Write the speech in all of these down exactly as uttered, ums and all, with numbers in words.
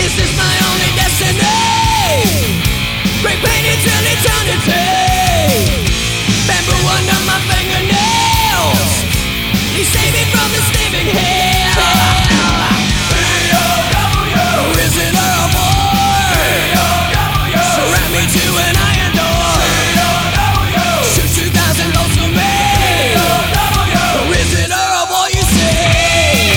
This is my only destiny. Bring pain until eternity. Bamboo under my fingernails. You save me from the steaming hell. Prisoner of war. Surround me to an iron door. Shoot two thousand volts to me. Prisoner of war, you say.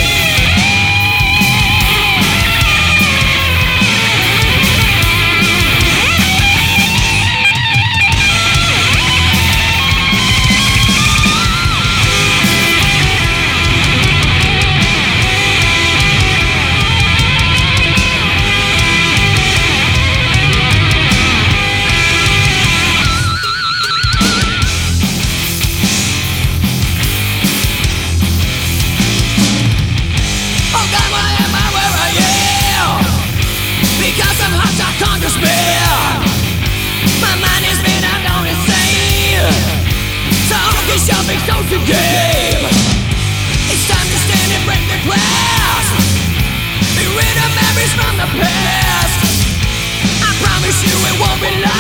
My mind has been out on insane. So you shall be close to game. It's time to stand and break the glass. Be rid of memories from the past. I promise you it won't be long.